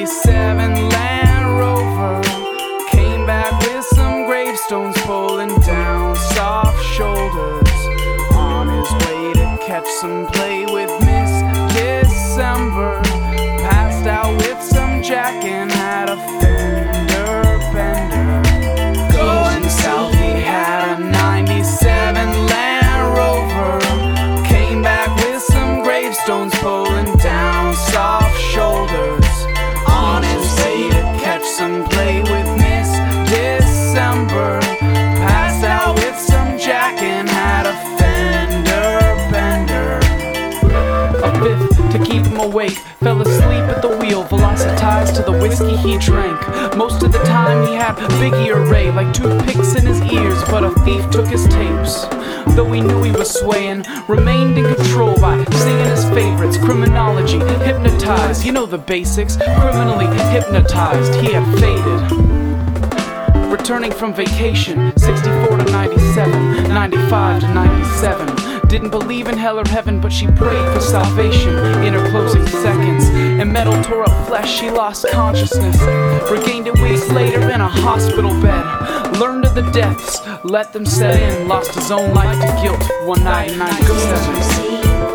97 Land Rover. Came back with some gravestones pulling down soft shoulders. On his way to catch some play with Miss December. Passed out with some jack and had a fender bender. Going south, he had a 97 Land Rover. Came back with some gravestones pulling down soft shoulders. On his way to catch some play with Miss December. Passed out with some jack and had a fender bender. A fifth to keep him awake. Fell asleep at the wheel, velocitized to the whiskey he drank. Most of the time he had Biggie or Ray, like toothpicks in his ears, but a thief took his tapes. Though he knew he was swaying, remained in control by singing his favorites. Criminology, hypnotized, you know the basics. Criminally hypnotized, he had faded. Returning from vacation, 64 to 97, 95 to 97. Didn't believe in hell or heaven, but she prayed for salvation in her closing seconds. And metal tore up flesh, she lost consciousness. Regained it weeks later in a hospital bed. Learned of the deaths, let them set in. Lost his own life to guilt one night in 97.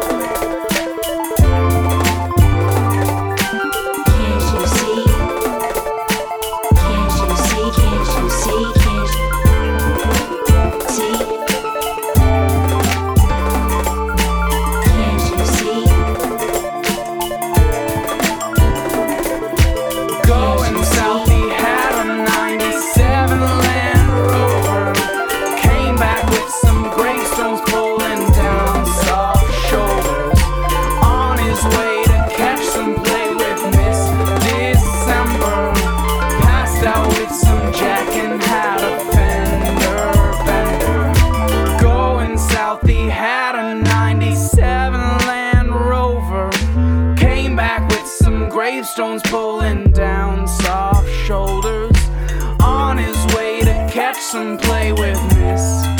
Gravestones pulling down soft shoulders. On his way to catch some play with Miss